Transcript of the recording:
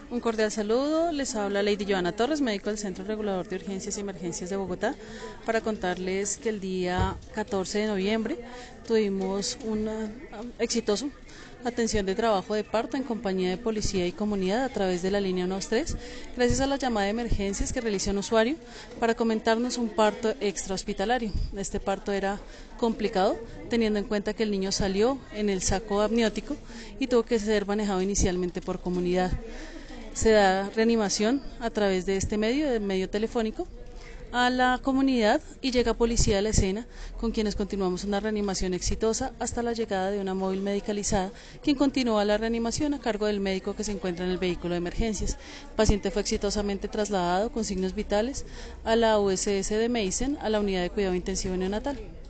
Un cordial saludo, les habla Lady Joana Torres, médico del Centro Regulador de Urgencias y Emergencias de Bogotá, para contarles que el día 14 de noviembre tuvimos una exitoso atención de trabajo de parto en compañía de policía y comunidad a través de la línea 123, gracias a la llamada de emergencias que realizó un usuario para comentarnos un parto extrahospitalario. Este parto era complicado, teniendo en cuenta que el niño salió en el saco amniótico y tuvo que ser manejado inicialmente por comunidad. Se da reanimación a través de este medio, del medio telefónico, a la comunidad y llega policía a la escena, con quienes continuamos una reanimación exitosa hasta la llegada de una móvil medicalizada, quien continúa la reanimación a cargo del médico que se encuentra en el vehículo de emergencias. El paciente fue exitosamente trasladado con signos vitales a la USS de Meissen, a la unidad de cuidado intensivo neonatal.